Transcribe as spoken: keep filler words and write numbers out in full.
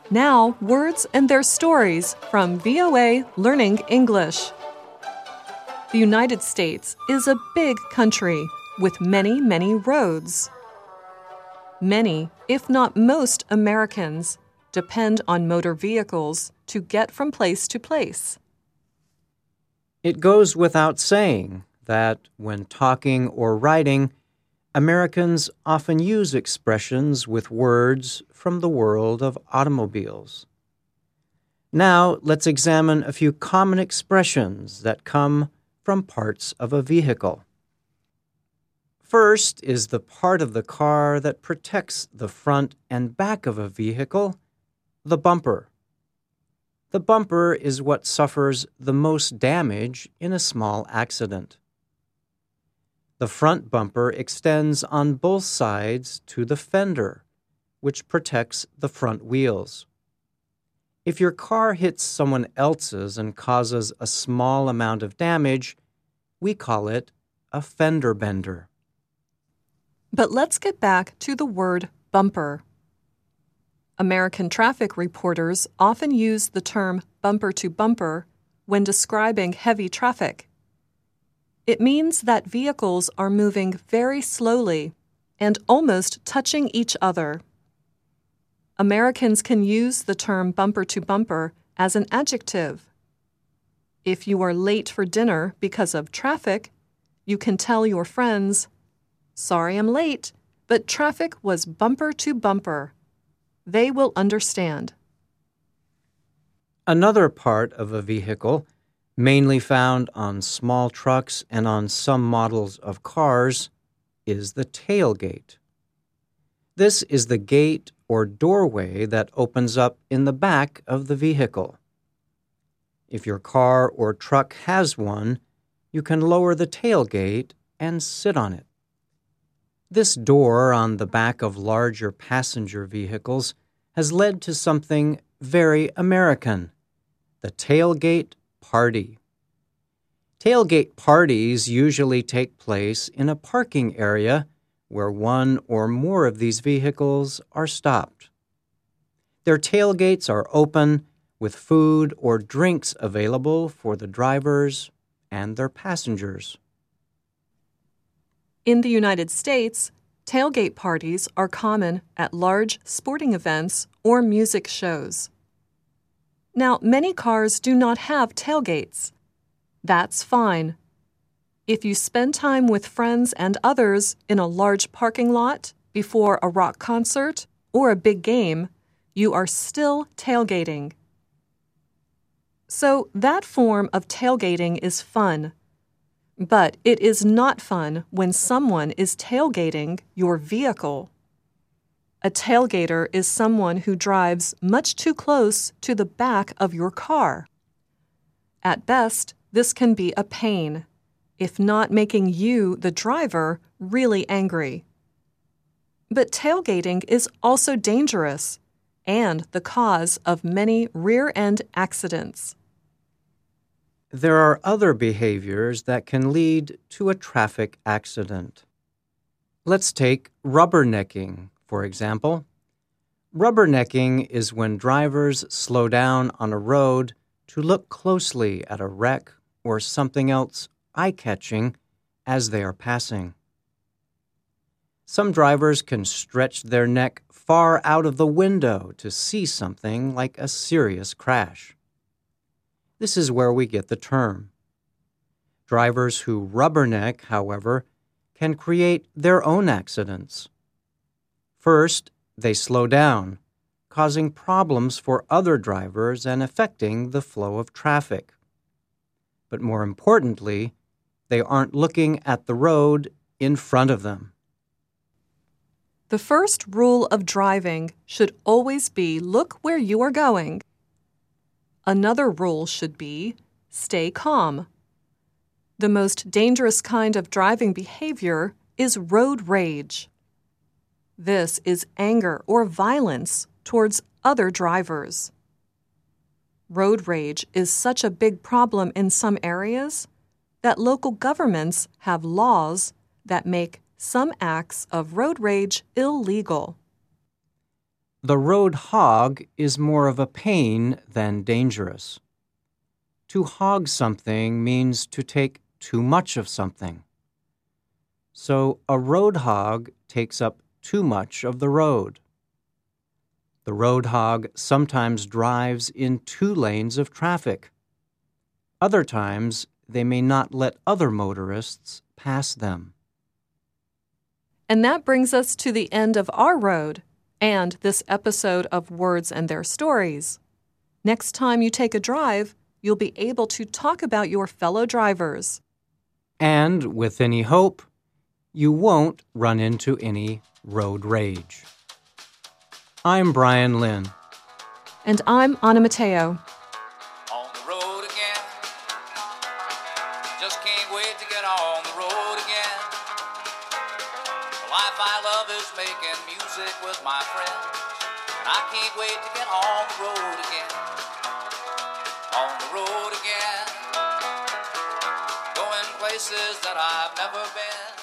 Now, words and their stories from V O A Learning English. The United States is a big country with many, many roads. Many, if not most, Americans depend on motor vehicles to get from place to place. It goes without saying that when talking or writing, Americans often use expressions with words from the world of automobiles. Now, let's examine a few common expressions that come from parts of a vehicle. First is the part of the car that protects the front and back of a vehicle, the bumper. The bumper is what suffers the most damage in a small accident. The front bumper extends on both sides to the fender, which protects the front wheels. If your car hits someone else's and causes a small amount of damage, we call it a fender bender. But let's get back to the word bumper. American traffic reporters often use the term bumper to bumper when describing heavy traffic. It means that vehicles are moving very slowly and almost touching each other. Americans can use the term bumper to bumper as an adjective. If you are late for dinner because of traffic, you can tell your friends, "Sorry I'm late, but traffic was bumper to bumper." They will understand. Another part of a vehicle, mainly found on small trucks and on some models of cars, is the tailgate. This is the gate or doorway that opens up in the back of the vehicle. If your car or truck has one, you can lower the tailgate and sit on it. This door on the back of larger passenger vehicles has led to something very American, the tailgate party. Tailgate parties usually take place in a parking area where one or more of these vehicles are stopped. Their tailgates are open with food or drinks available for the drivers and their passengers. In the United States, tailgate parties are common at large sporting events or music shows. Now, many cars do not have tailgates. That's fine. If you spend time with friends and others in a large parking lot before a rock concert or a big game, you are still tailgating. So that form of tailgating is fun. But it is not fun when someone is tailgating your vehicle. A tailgater is someone who drives much too close to the back of your car. At best, this can be a pain, if not making you, the driver, really angry. But tailgating is also dangerous and the cause of many rear-end accidents. There are other behaviors that can lead to a traffic accident. Let's take rubbernecking, for example. Rubbernecking is when drivers slow down on a road to look closely at a wreck or something else eye-catching as they are passing. Some drivers can stretch their neck far out of the window to see something like a serious crash. This is where we get the term. Drivers who rubberneck, however, can create their own accidents. First, they slow down, causing problems for other drivers and affecting the flow of traffic. But more importantly, they aren't looking at the road in front of them. The first rule of driving should always be look where you are going. Another rule should be stay calm. The most dangerous kind of driving behavior is road rage. This is anger or violence towards other drivers. Road rage is such a big problem in some areas that local governments have laws that make some acts of road rage illegal. The road hog is more of a pain than dangerous. To hog something means to take too much of something. So a road hog takes up too much of the road. The road hog sometimes drives in two lanes of traffic. Other times, they may not let other motorists pass them. And that brings us to the end of our road and this episode of Words and Their Stories. Next time you take a drive, you'll be able to talk about your fellow drivers. And with any hope, you won't run into any road rage. I'm Brian Lynn. And I'm Anna Mateo. On the road again. Just can't wait to get on the road again. The life I love is making music with my friends. And I can't wait to get on the road again. On the road again. Going places that I've never been.